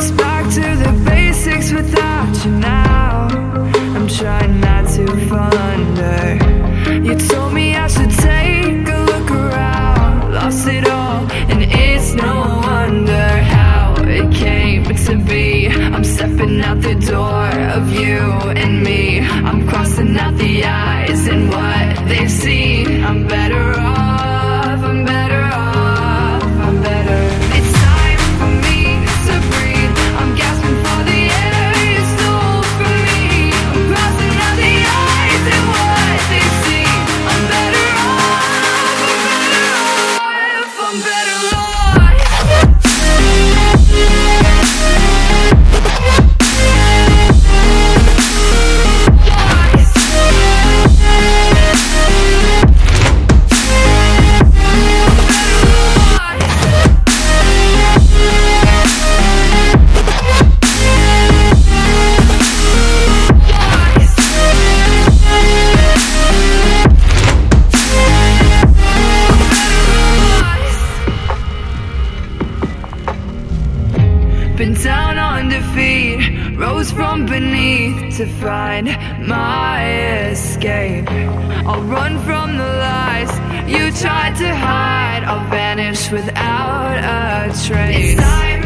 us back to the basics without you now. I'm trying not to wonder. You told me I should take a look around. Lost it all, and it's no wonder how it came to be. I'm stepping out the door of you and me. I'm crossing out the eyes and what they've seen. I'm better off, I'm better off, I'm better. It's time for me to breathe. I'm gasping for the air you stole from me. I'm crossing out the eyes and what they've seen. I'm better off, I'm better off, I'm better off. Been down on defeat, rose from beneath to find my escape. I'll run from the lies you tried to hide. I'll vanish without a trace.